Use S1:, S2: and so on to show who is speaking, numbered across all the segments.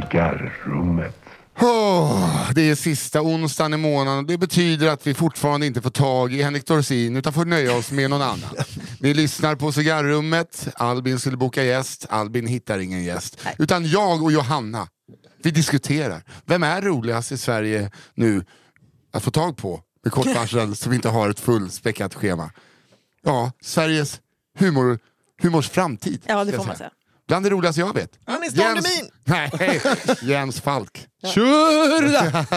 S1: Cigarrummet.
S2: Det är sista onsdagen i månaden. Det betyder att vi fortfarande inte får tag i Henrik Dorsin utan får nöja oss med någon annan. Ni lyssnar på Cigarrummet. Albin skulle boka gäst. Albin hittar ingen gäst. Utan jag och Johanna. Vi diskuterar. Vem är roligast i Sverige nu att få tag på med kort varsel så vi inte har ett fullspäckat schema? Ja, Sveriges humors framtid.
S3: Ja, det får man säga.
S2: Bland det roligaste jag vet.
S4: Han är Stanlemin!
S2: Nej, Jens Falk.
S4: Tjurda!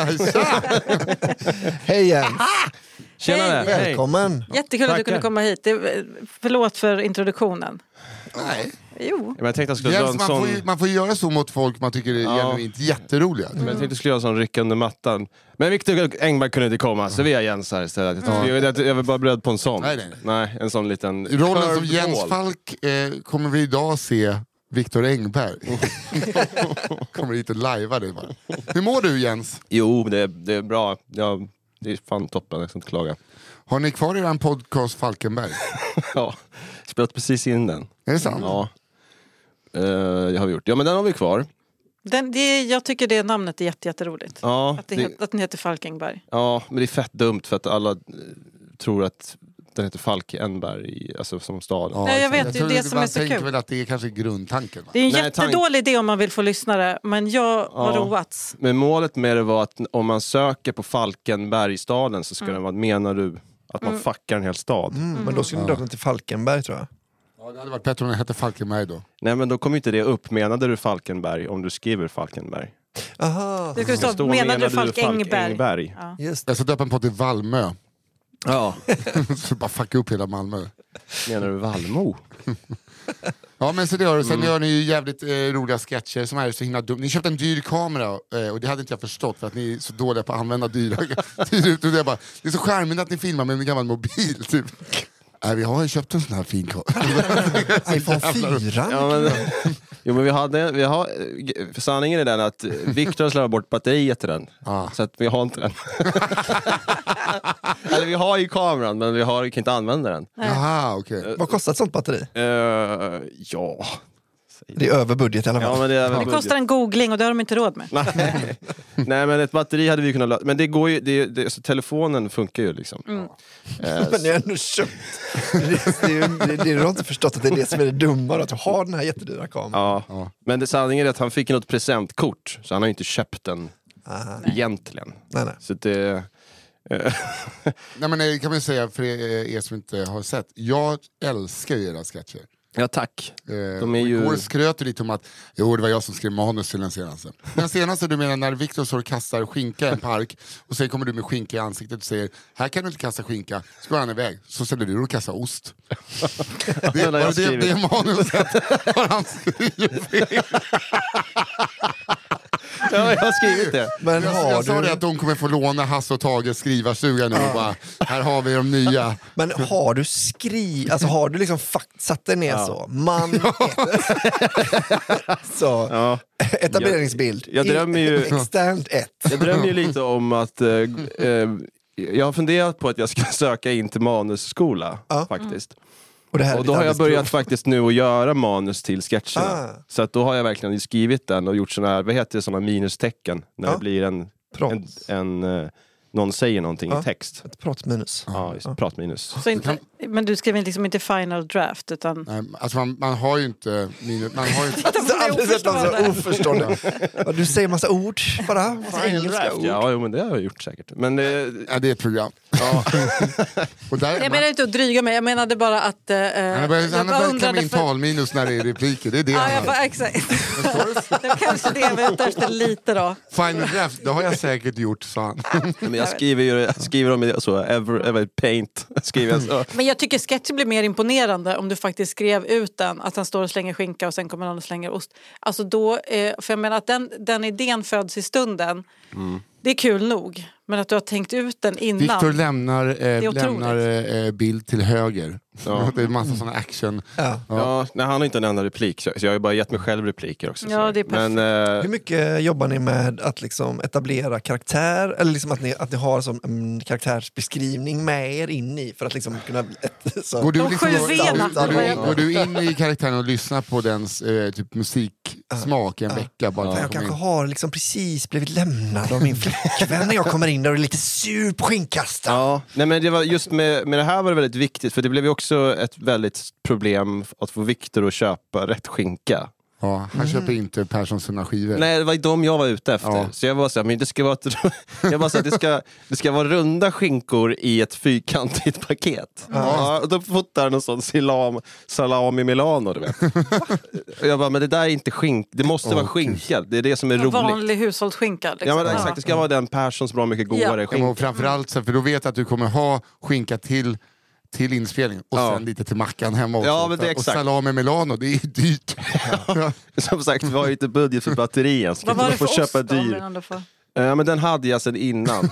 S4: Hej Jens!
S5: Tjenare,
S4: Välkommen!
S3: Jättekul att du kunde komma hit. Förlåt för introduktionen.
S2: Nej.
S3: Jo.
S5: Men jag tänkte att jag skulle
S2: Jens,
S5: dra en sån...
S2: man får göra så mot folk man tycker är genuint jätteroliga.
S5: Men jag tänkte att jag skulle göra en sån ryck under mattan. Men Viktor Engberg kunde inte komma, så vi har Jens här istället. Jag var bara beredd på en sån. Nej, en sån liten...
S2: I rollen som Jens Falk kommer vi idag se Viktor Engberg. Kommer hit och lajva det bara. Hur mår du, Jens?
S5: Jo, det är bra. Det är fan toppen, jag ska inte klaga.
S2: Har ni kvar er podcast Falkenberg?
S5: Ja, spelat precis in den.
S2: Är det sant?
S5: Ja, det har vi gjort. Ja, men den har vi kvar.
S3: Jag tycker det namnet är jätteroligt.
S5: Ja,
S3: att den heter Falkenberg.
S5: Ja, men det är fett dumt för att alla tror att den heter Falkenberg, alltså som stad.
S3: Ja, jag vet, det är det som är så kul.
S2: Väl att det är kanske grundtanken. Va?
S3: Det är en jättedålig idé om man vill få lyssnare, men jag har roats.
S5: Men målet med det var att om man söker på Falkenbergstaden så ska det vara, menar du att man fuckar en hel stad?
S4: Men då skulle ni dra den till Falkenberg, tror jag.
S2: Ja, det hade varit bättre om den hette Falkenberg då.
S5: Nej, men då kommer inte det upp. Menade du Falkenberg om du skriver Falkenberg?
S4: Aha.
S3: Det skulle stå, menade du Falkenberg?
S5: Ja.
S4: Just.
S2: Jag ska döpa en på till Valmö.
S5: Ja.
S2: Så bara fucka upp hela Malmö.
S5: Menar du Valmo?
S2: Ja, men så det gör. Sen gör ni ju jävligt roliga sketcher som är så himla dumt. Ni köpte en dyr kamera och det hade inte jag förstått för att ni är så dåliga på att använda dyra. Det är så charmigt att ni filmar med en gammal mobil typ. Nej, vi har ju köpt en sån här fin kamera.
S4: iPhone 4.
S5: Ja, men, jo, men vi har för sanningen är den att Viktor slarvar bort batteriet till den. Så att vi har inte den. Eller vi har ju kameran, men vi kan inte använda den.
S2: Jaha, okej.
S4: Vad kostar ett sånt batteri?
S5: Ja.
S4: Det är över budget i alla fall.
S5: Ja, men det
S3: kostar en googling och det har de inte råd med.
S5: Nej, men ett batteri hade vi kunnat lösa. Men det går ju, så telefonen funkar ju liksom.
S4: Men jag har ändå köpt. Det har inte förstått att det är det som är det dumma, att du har den här jättedyra kameran.
S5: Ja. Men det sanningen är att han fick något presentkort, så han har ju inte köpt den egentligen.
S4: Nej.
S5: Så det...
S2: Nej, men kan man säga för er som inte har sett. Jag älskar ju era sketcher.
S5: Ja, tack. De är ju...
S2: Igår skröt du lite om att det var jag som skrev manus till den senaste. Den senaste, du menar när Viktor står och kastar skinka i en park och sen kommer du med skinka i ansiktet och säger här kan du inte kasta skinka, så går han iväg. Så ställer du och kastar ost. Det är manuset har han skrivit.
S5: Ja, jag har skrivit det.
S2: Men jag sa det att de kommer få låna Hasse och Tage skrivarstugan nu och bara, här har vi de nya.
S4: Men har du har du liksom satt dig ner så? Man ett. Så. Etableringsbild.
S5: Jag drömmer ju...
S4: Externt ett.
S5: Jag drömmer ju lite om att... jag har funderat på att jag ska söka in till manusskola faktiskt. Och då har jag börjat faktiskt nu att göra manus till sketcherna. Så att då har jag verkligen skrivit den och gjort såna här, vad heter det, såna minustecken när det blir någon säger någonting i text.
S4: Ett pratminus.
S5: Ja, just pratminus.
S3: Så inte, men du skriver liksom inte final draft utan...
S2: Nej, alltså man har ju inte minus, man har ju inte...
S4: Oförstående. Du säger massa ord bara.
S5: Engelska ord. Ja, men det har jag gjort säkert. Men
S2: det är ett program.
S3: Och där, jag menar inte att dryga mig, jag menade bara att...
S2: han har börjat klämma in talminus när det är repliker. Det är det
S3: jag bara, exakt. Det kanske det jag vet lite då.
S2: Final draft, det har jag säkert gjort, sa han.
S5: Men jag skriver om det så, ever paint.
S3: Men jag tycker sketchen blir mer imponerande om du faktiskt skrev ut den, att han står och slänger skinka och sen kommer någon och slänger ost. Alltså då, för jag menar att den idén föds i stunden. Det är kul nog, men att du har tänkt ut den innan.
S2: Viktor lämnar bild till höger. Ja. Det är en massa sådana action.
S5: Ja, nej, han har inte en enda replik, så jag har bara gett mig själv repliker också.
S3: Ja, det är perfekt.
S5: Men,
S4: hur mycket jobbar ni med att liksom etablera karaktär, eller liksom att ni har som en karaktärsbeskrivning med er in i för att liksom kunna...
S2: Går du in i karaktären och lyssnar på dens typ musik smak en vecka. Bara
S4: jag kanske har liksom precis blivit lämnad av min flickvän när jag kommer in där och är lite sur på skinkasta.
S5: Ja, nej, men det var just med det här var det väldigt viktigt, för det blev ju också ett väldigt problem att få Viktor att köpa rätt skinka.
S2: Ja, han köper inte Perssons sina skivor.
S5: Nej, det var de jag var ute efter. Ja. Så jag var så här, men det ska vara det ska vara runda skinkor i ett fyrkantigt paket. Ja, och då fotar han en sån salami Milano, du vet. Och jag bara, men det där är inte skink, det måste vara skinka. Det är det som är roligt.
S3: Vanlig hushållsskinka. Liksom.
S5: Ja, men exakt, det ska vara den Perssons bra mycket godare skinka.
S2: Ja, och framförallt för då vet jag att du kommer ha skinka till inspelning och sen lite till mackan hemma också.
S5: Ja, men det är exakt.
S2: Och salami Milano, det är dyrt.
S5: Ja. Som sagt, vi har ju inte budget för batterien.
S3: Vad var det för köpa ost dyr?
S5: Ja, men den hade jag sedan innan.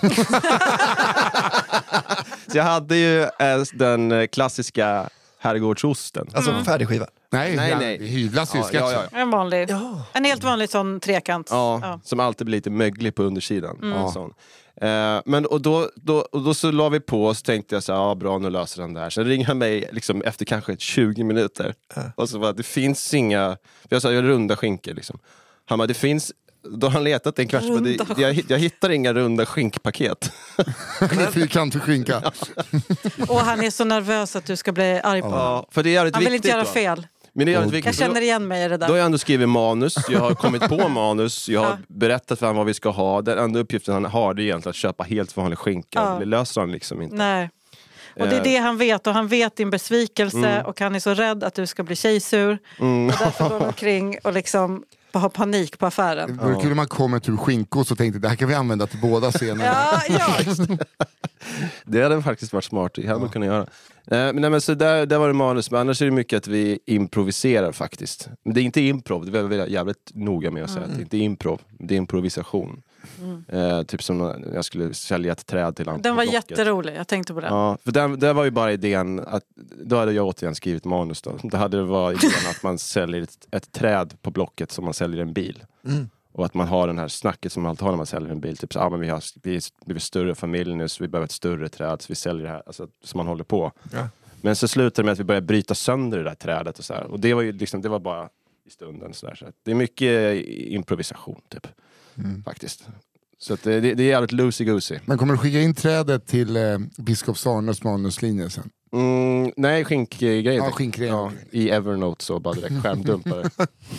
S5: Så jag hade ju den klassiska herrgårdsosten.
S4: Alltså färdigskiva.
S2: Nej. Det hyvlas ju sketchen.
S3: Ja. En vanlig. Ja. En helt vanlig sån trekant.
S5: Ja, som alltid blir lite möglig på undersidan. Sån. Men och då så la vi på och så tänkte jag så här, bra, nu löser den det här. Sen ringer han mig liksom efter kanske 20 minuter. Och så bara, det finns inga, jag sa, jag runda skinkor liksom. Han bara, det finns, då har han letat en kvart, jag hittar inga runda skinkpaket.
S2: Fyrkantig skinka.
S3: Och han är så nervös att du ska bli arg på honom.
S5: För det är
S3: han vill inte göra fel.
S5: Men det är viktigt.
S3: Jag känner igen mig i det där.
S5: Då har jag ändå skrivit manus, jag har kommit på manus, jag har berättat för honom vad vi ska ha. Den enda uppgiften han har, det är egentligen att köpa helt vanlig skinka. Det löser han liksom inte.
S3: Nej. Och det är det han vet, och han vet din besvikelse och han är så rädd att du ska bli tjejsur. Och därför går han omkring och liksom har panik på affären.
S2: Det vore kul om man kommer till skinkor så tänkte det här kan vi använda till båda scenerna.
S5: Det hade faktiskt varit smart, det hade man kunnat göra. Men så där var det manus, men annars är det mycket att vi improviserar faktiskt. Men det är inte improv, det är jag jävligt noga med att säga. Det är inte improv, det är improvisation. Typ som när jag skulle sälja ett träd till honom.
S3: Den var jätterolig, jag tänkte på den.
S5: Ja, för det var ju bara idén att, då hade jag återigen skrivit manus då. Det hade varit idén att man säljer ett träd på Blocket som man säljer en bil. Och att man har den här snacket som man alltid har när man säljer en bil. Typ så, men vi är större familj nu så vi behöver ett större träd så vi säljer det här. Alltså, så man håller på. Ja. Men så slutar det med att vi börjar bryta sönder det där trädet och så här. Och det var ju liksom, det var bara i stunden så där. Så det är mycket improvisation typ. Faktiskt. Så att det är jävligt loosey-goosey.
S2: Men kommer du skicka in trädet till Biskop Sarnes manuslinje sen?
S5: Nej, skinkgrejer.
S2: Ja, skinkgrejer.
S5: Ja, i Evernote så bara direkt skärmdumpare.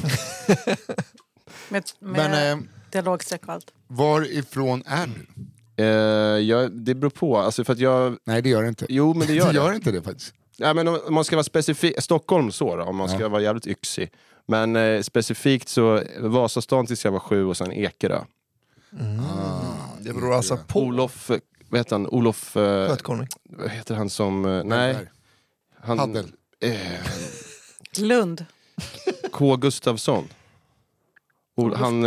S3: med dialogsträck och allt.
S2: Varifrån är du?
S5: Det beror på. Alltså för att jag...
S2: Nej, det gör det inte.
S5: Jo, men det gör
S2: det. Gör inte det faktiskt.
S5: Ja, men om man ska vara specifik... Stockholm så då, om man ska vara jävligt yxig. Men specifikt så Vasastan tills jag var 7 och sen Ekerö.
S4: Det beror alltså på...
S5: Olof... Vad heter han? Olof...
S4: Skötkonung.
S5: Vad heter han som... nej. Han...
S2: Haddel.
S3: Lund.
S5: K. Gustafsson. Han...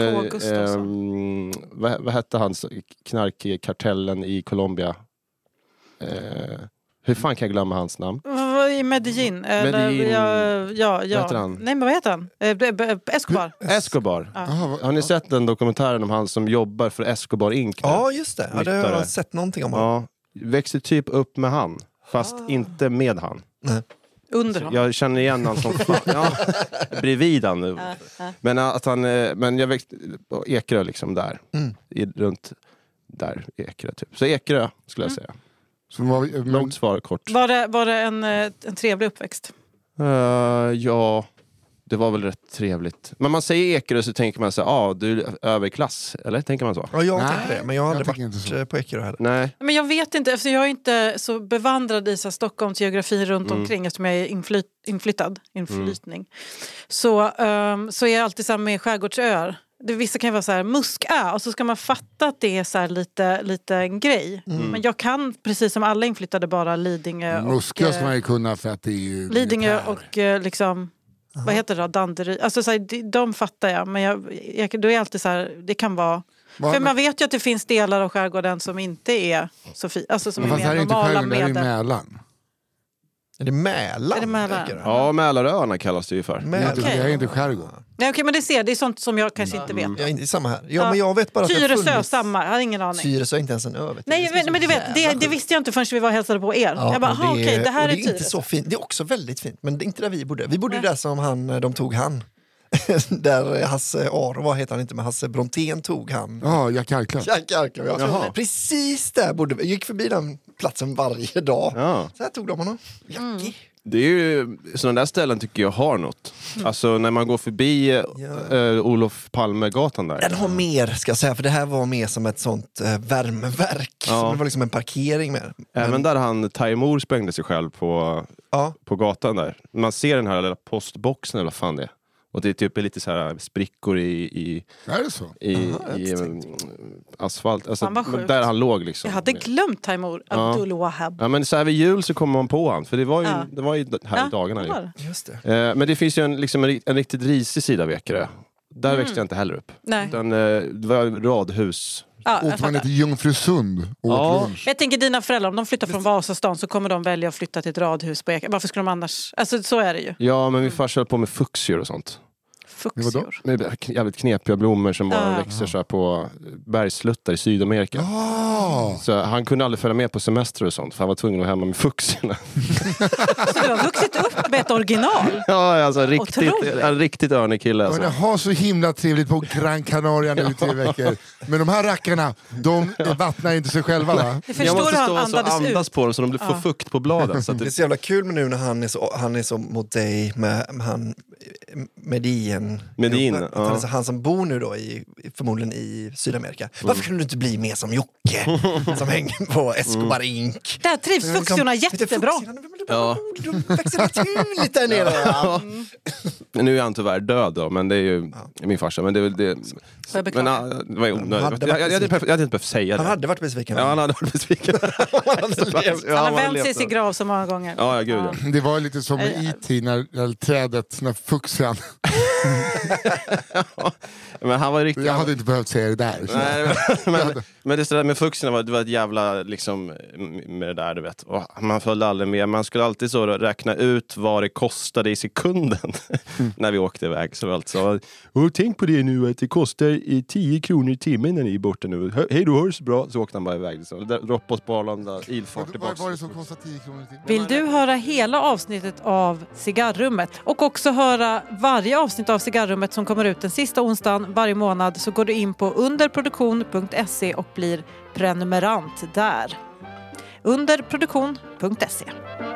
S5: vad hette han? Knarkkartellen i Colombia. Hur fan kan jag glömma hans namn?
S3: I Medellin.
S5: Ja. Vad heter han?
S3: Nej, men vad heter han?
S5: Escobar.
S3: Ja.
S5: Har ni sett den dokumentären om han som jobbar för Escobar Inc?
S4: Ja, just det. Ja, det har jag sett någonting om.
S5: Ja, växte typ upp med han. Fast inte med han.
S4: Nej.
S3: Under honom.
S5: Jag känner igen han som fan. Ja, bredvid han nu. Men att han... Men jag växte på Ekerö liksom där. Runt där Ekerö typ. Så Ekerö skulle jag säga. Långt svar, kort.
S3: Var det en trevlig uppväxt?
S5: Ja, det var väl rätt trevligt. Men man säger Ekerö så tänker man så här, du är överklass. Eller tänker man så?
S4: Ja, jag tänker det. Men jag har aldrig varit på Ekerö heller.
S5: Nej.
S3: Men jag vet inte, eftersom jag är inte så bevandrad i så Stockholms geografi runt omkring, eftersom jag är inflyttning. Så är jag alltid så här med skärgårdsöar. Vissa kan vara så här Muskö, och så ska man fatta att det är så här lite en grej. Men jag kan, precis som alla inflyttade, bara Lidingö.
S2: Muskö ska man ju kunna för att det är ju
S3: Lidingö och liksom, vad heter det då? Danderyd. Alltså så här, de fattar jag. Men då är alltid så här, det kan vara... För man vet ju att det finns delar av skärgården som inte är så fint. Alltså som är mer normala med...
S2: Det är Mälaren.
S4: Är det Mälaren?
S3: Är det Mälaren?
S5: Ja, Mälaröarna kallas det ju för.
S2: Det är inte skärgård.
S3: Nej, okej, men det är sånt som jag kanske inte vet.
S4: Ja, inte samma här. Ja, men jag vet bara att
S3: Tyresö, samma. Jag har ingen aning.
S4: Tyresö är inte ens en ö.
S3: Nej, men du vet, det visste jag inte förrän vi var och hälsade på er. Ja, jag bara, okej, det här är Tyresö.
S4: Inte så fint. Det är också väldigt fint, men det är inte där vi bodde. Vi bodde där som de tog han. Där Hasse Aro, vad heter han inte, men Hasse Brontén tog han.
S2: Ja, Jack Arklöv.
S4: Jack Arklöv, ja. Precis där jag gick förbi den platsen varje dag. Ja. Så här tog de honom. Jackie.
S5: Det är ju, sådana där ställen tycker jag har något. Alltså när man går förbi Olof Palmegatan där.
S4: Den har mer, ska jag säga, för det här var mer som ett sånt värmeverk. Så det var liksom en parkering med.
S5: Även där han Taimur sprängde sig själv på gatan där. Man ser den här lilla postboxen eller vad fan det är. Och det är typ lite så här sprickor i
S2: är det så?
S5: I asfalt. Alltså, där han låg liksom.
S3: Jag hade glömt Taimur Abdul Wahab.
S5: Ja, men så här vid jul så kommer man på han. För det var ju här i dagarna.
S4: Det. Just det.
S5: Men det finns ju en riktigt risig sida av Ekerö. Där växte jag inte heller upp.
S3: Nej.
S5: Utan, det var radhus.
S2: Åkte man till Jungfrusund?
S3: Jag tänker dina föräldrar, om de flyttar från Vasastan så kommer de välja att flytta till ett radhus på Ekerö. Varför skulle de annars? Alltså så är det ju.
S5: Ja, men vi farsa höll på med fuxjor och sånt.
S3: Fuxjor?
S5: Med jävligt knepiga blommor som bara växer så här på bergsluttar i Sydamerika. Så han kunde aldrig följa med på semester och sånt för han var tvungen att hemma med fuxorna.
S3: Så du har vuxit upp med ett original?
S5: Ja, alltså riktigt örnig kille. Alltså.
S2: Jag har så himla trevligt på Gran Canaria nu i 3 veckor. Men de här rackarna, de vattnar inte sig själva, va?
S5: Jag måste stå och andas på dem så de får fukt på bladen. Så att
S4: det är så jävla kul med nu när han är så mot dig med han Medin. Han som bor nu då förmodligen i Sydamerika. Varför kunde du inte bli mer som Jocke som hänger på Escobar Inc?
S3: Där trivs fuxorna jättebra.
S4: De växer naturligt där nere.
S5: Nu är han tyvärr död då, men det är ju min farsa. Men det var onödigt. Jag hade inte behövt säga det.
S4: Han hade varit besviken.
S5: Ja, han hade varit besviken.
S3: Han har vänt sig i sin grav så många gånger.
S5: Ja, gud.
S2: Det var lite som med IT när trädet, när fuxen.
S5: Men han var riktigt...
S2: Jag hade inte behövt säga det där.
S5: Nej, men det där med fuxen det var ett jävla liksom med det där, du vet. Och man följde aldrig med. Man skulle alltid så räkna ut vad det kostade i sekunden när vi åkte iväg. Så alltså, tänk på det nu att det kostar 10 kronor i timmen när ni är borta nu. Hej då, hörs bra. Så åkte han bara iväg. Droppa oss på Arlanda, ilfart tillbaka.
S2: Vad var det som kostar 10 kronor i timmen?
S3: Vill du höra hela avsnittet av Cigarrummet och också höra varje avsnitt av Cigarrummet som kommer ut den sista onsdagen varje månad, så går du in på underproduktion.se och blir prenumerant där. Underproduktion.se